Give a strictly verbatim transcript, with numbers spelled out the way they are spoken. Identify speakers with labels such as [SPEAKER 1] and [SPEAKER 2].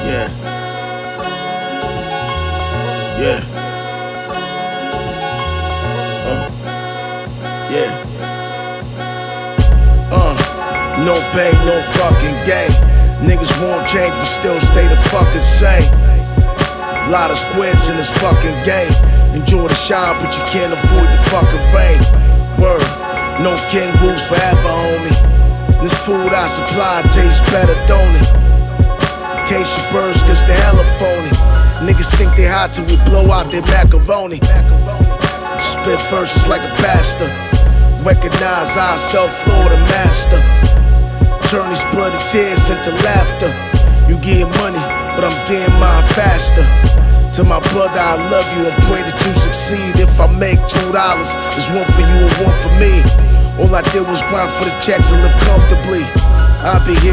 [SPEAKER 1] Yeah. Yeah. Uh. Yeah. Uh. No pain, no fucking gain. Niggas won't change but still stay the fucking same. Lot of squares in this fucking game. Enjoy the shine but you can't avoid the fucking rain. Word. No king rules forever, homie. This food I supply tastes better, don't it? Case your birds, cause they hella phony. Niggas think they hot till we blow out their macaroni. Spit verses like a pastor. Recognize ourselves, Florida master. Turn these bloody tears into laughter. You getting money, but I'm getting mine faster. To my brother, I love you and pray that you succeed. If I make two dollars, it's one for you and one for me. All I did was grind for the checks and live comfortably. I'll be here